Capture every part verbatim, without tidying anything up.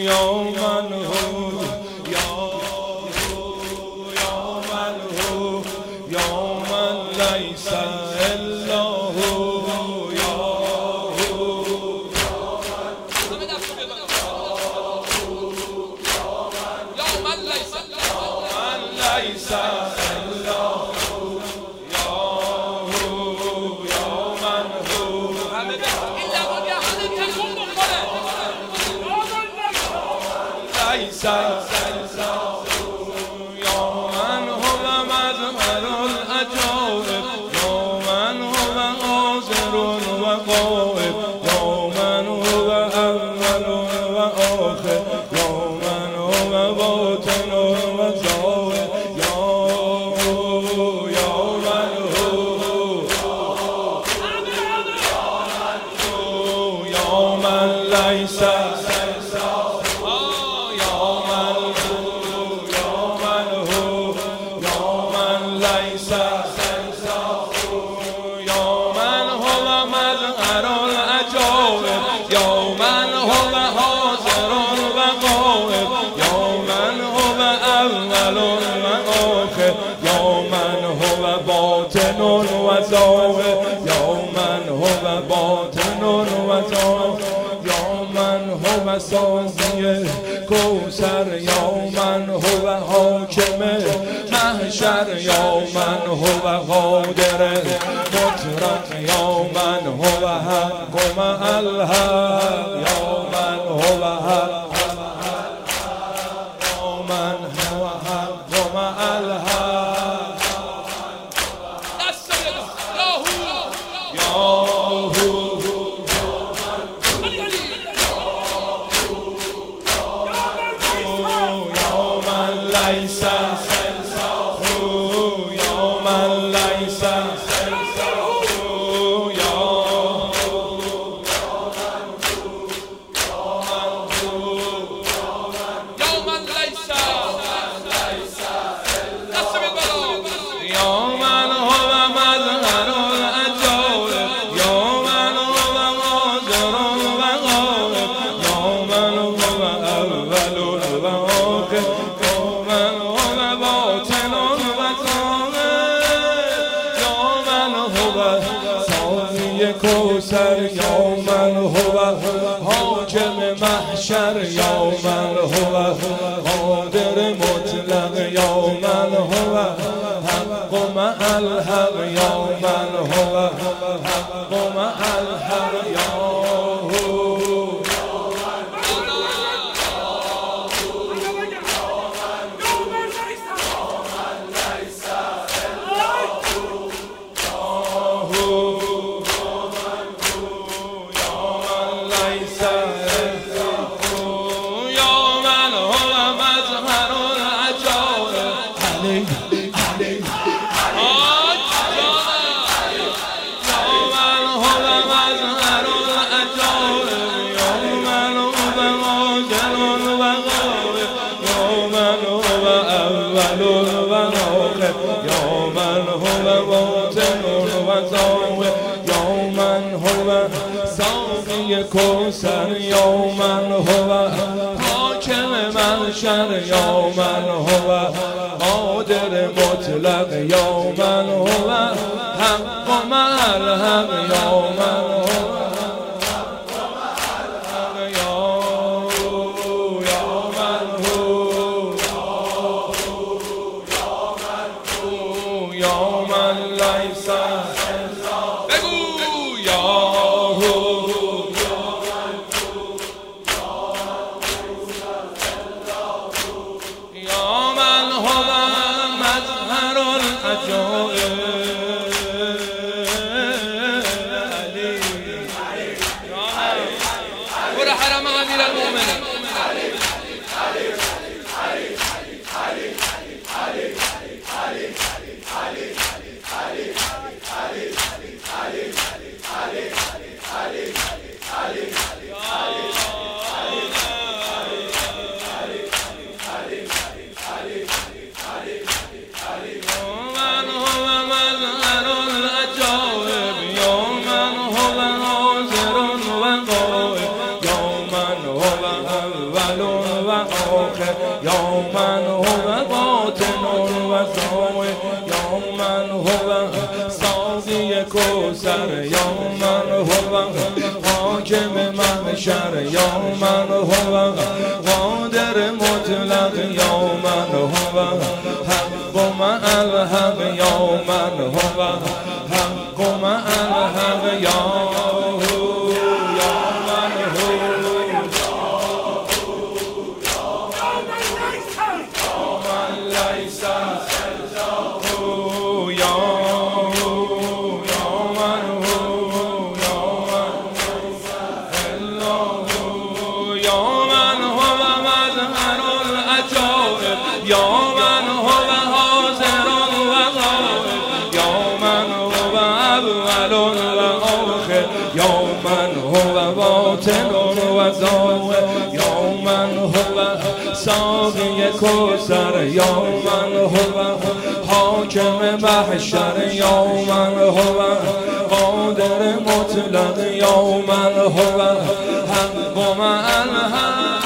یومن هو یومن هو یومن لیس الا هو لیس الا هو یومن هو لیس یومن هو مظهر العجائب یومن هو حاضر و غائب یومن هو اول و آخر یومن هو باطن و ظاهر یومن هو یومن لیس یومن هو حاضر و غائب یومن هو اول و آخر یومن هو باطن و ظاهر یومن هو باطن و ظاهر یومن هو ساقی کوثر یومن هو حاکم محشر یومن هو قادر مطلق یومن هو حق مع الحق یومن هو حق یومن هو حق مع الحق یاهو یومن لیس یومن لیس یومن هو مظهر العجائب یومن هو حاضر و غائب یومن هو اول و آخر یومن هو باطن و ظاهر یومن هو ساقی کوثر یومن هو حاکم محشر یومن هو قادر مطلق یومن هو حق مع الحق یومن هو حق مع الحق یاهو یومن هو باطن و ظاهر یومن هو ساقی کوثر یومن هو حاکم محشر یومن هو قادر مطلق یومن هو حق مع الحق یومن هو یومن لیس بگو یاهو یومن هو مظهر العجائب برو حرم امیر المؤمنین هو من هو باطن و ظاهر یا من هو ساقی کوثر یا من هو حاکم محشر یا من هو قادر مطلق یا من هو حق مع الحق یا من هو حق مع الحق یا یا من هو حاضر و غائب یا من هو اول و آخر یا من هو باطن و ظاهر یا من هو ساقی کوثر یا من هو حاکم محشر یا من هو قادر مطلق یا من هو حق مع الحق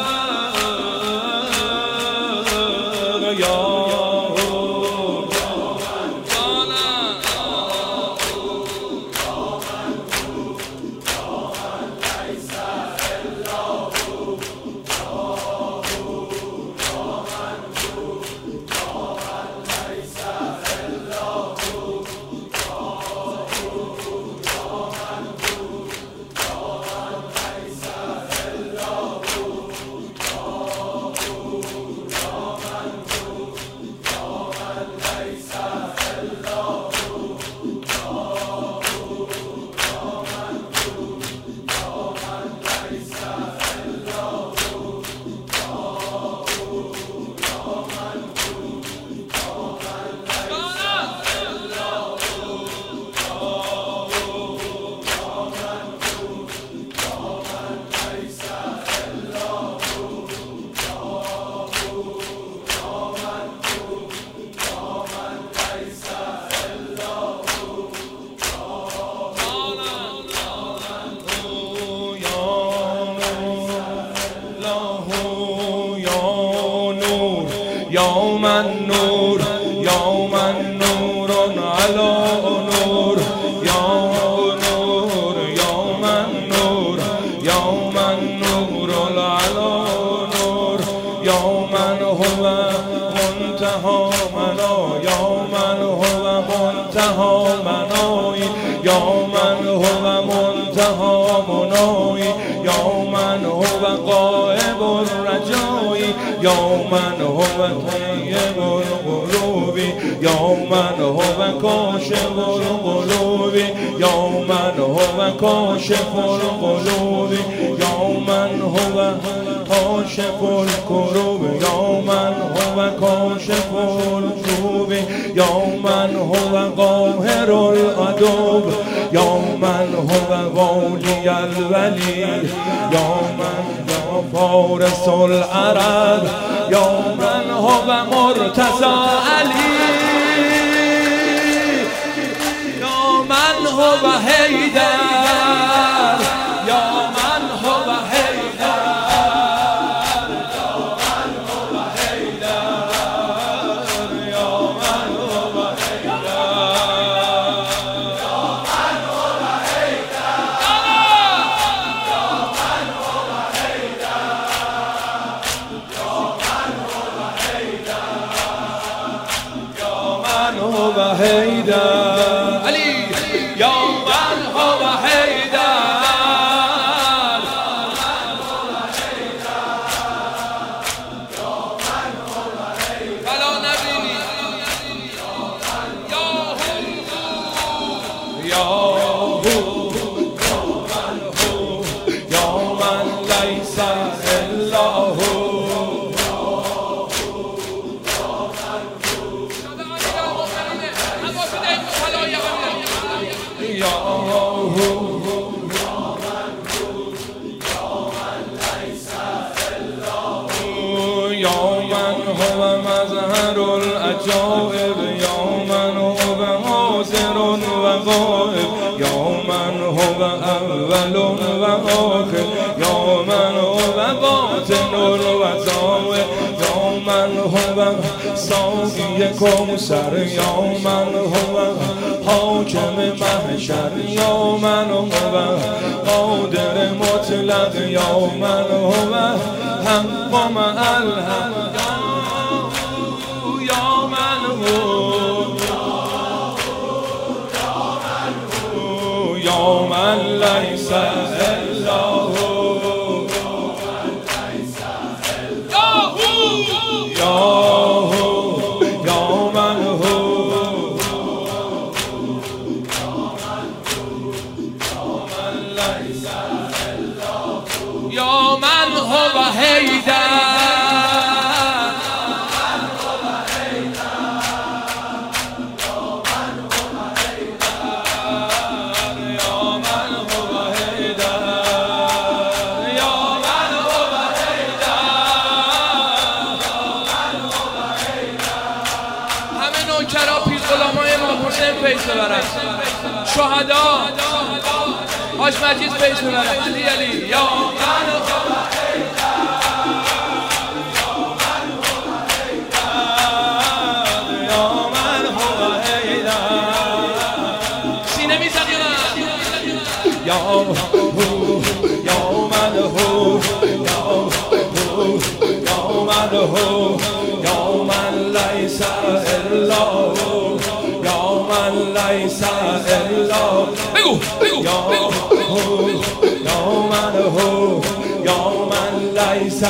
یا من نور یا من نور علی نور یا نور یا من نور یا من نور علی نور یا من هو منتهی منا یا من هو منتهی منایی یا من هو منتهی منایی یا من هو غائب الرجایی یا من هو طیب القلوب یا من هو کاشف القلوب یا من هو کاشف القلوب یا من هو کاشف الکروب یا من هو کاشف الکروب یا من هو قاهر العدو یا من هو والی الولی یا من هو فارس العرب یا من هو مرتضی علی یا من هو حیدر یا من هو حیدر حیدر علی یا من هو حیدر بلا نبینی یا هو یا من لیس الا هو هو مظهر العجائب یا من هو حاضر و غائب یا من هو اول و آخر یا من هو باطن و ظاهر یا هو ساقی کوثر یا من هو حاکم محشر یا من هو قادر مطلق یا من هو حق مع الحق یا من هو یا من لیس الا هو یا من هو حیدر نوکرا پیر غلامای امام حسین پیش ببرن، شهدا حاج مجید پیش ببرن، علی علی یا من هو حیدر یا من هو حیدر سینه میزنی یا هو یا من هو یا هو یا من هو یا من لیس الا هو یا من لیس الا بگو بگو یا هو یا من هو یا من لیس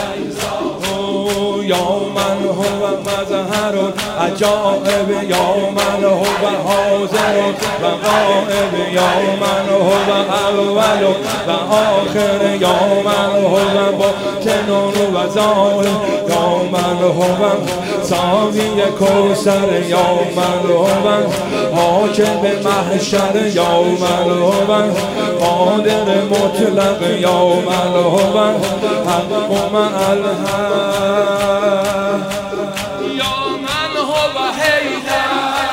هو یا من هو مظهر العجائب یا من هو حاضر و غائب یا من هو اول و آخر یا من هو باطن و ظاهر یا من هو ساقی کوثر یا من هو حاکم محشر یا من هو قادر مطلق یا من هو حق مع الحق یا من هو حیدر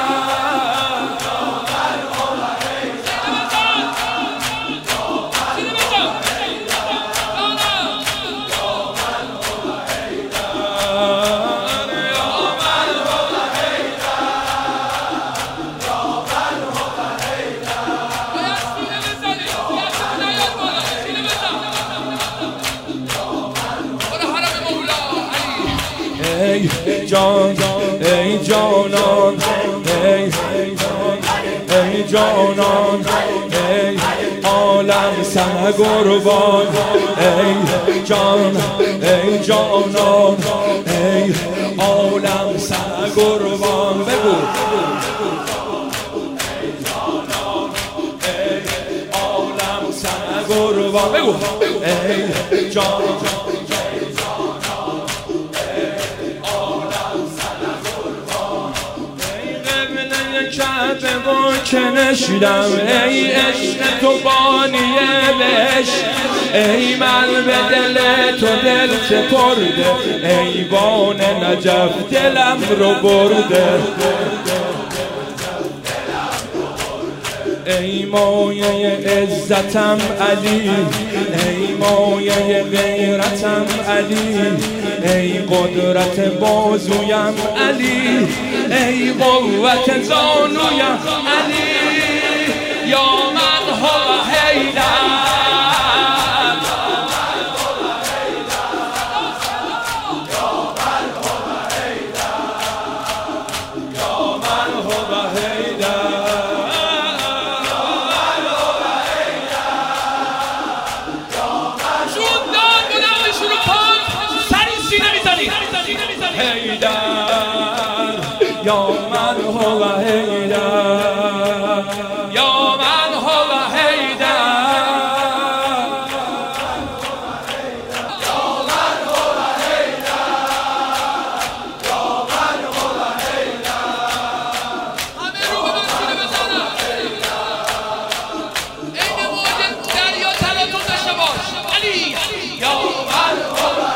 ای جان ای جانان ای ای جانان ای عالم سر قربان ای جان ای جانان ای عالم سر قربان بگو ای عالم سر قربان بگو ای جان کعبه با که نشیدم ای عشق تو بانی بهشت ای من به دل تو دل سپرده ای بان نجف دلم رو برده ای مایه عزتم علی ای مایه غیرتم علی ای قدرت بازویم علی ای قوت زانویم علی یا من هو حیدر یا من هو حیدر یا من هو حیدر یا من هو حیدر یا من هو حیدر همه رو به مسیر بزنن این موج دریا تلاطم داشته باش علی یا من هو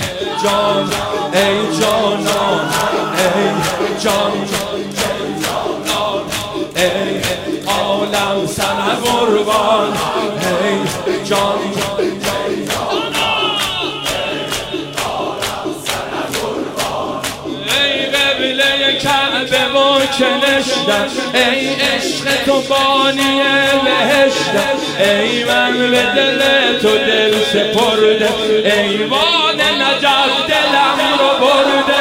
جان ای جانان ای جان کعبه و کنشتم، ای عشق تو بانی بهشتم، ای من به دل تو دل سپرده، ایوان نجف دلم رو برده،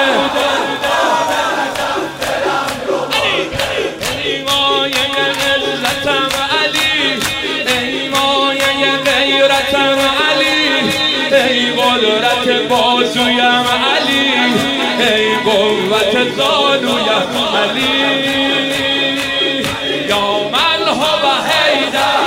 ای مایه عزتم علی، ای مایه غیرتم علی، ای قدرت بازویم علی، ای قوت زانویم علی، یا من هو حیدر،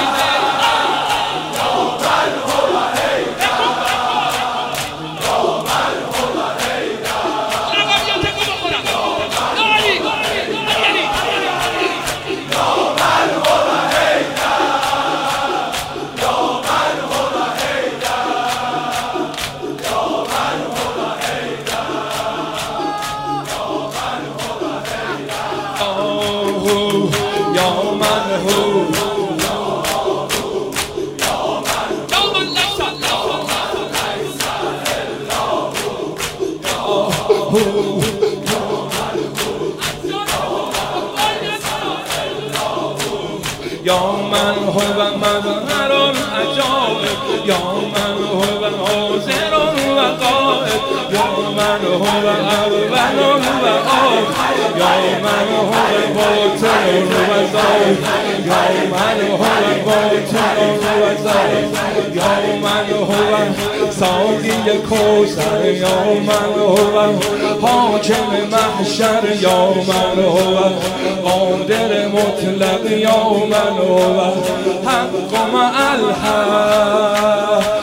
یا من هو مظهر العجائب، یا من هو حاضر و غائب، یا من هو اول و آخر، یا من هو باطن و ظاهر، یا من هو باطن و ظاهر، یا من هو ساقی کوثر، یا من هو حاکم محشر، یا من هو قادر مطلق، یا من هو حق مع الحق.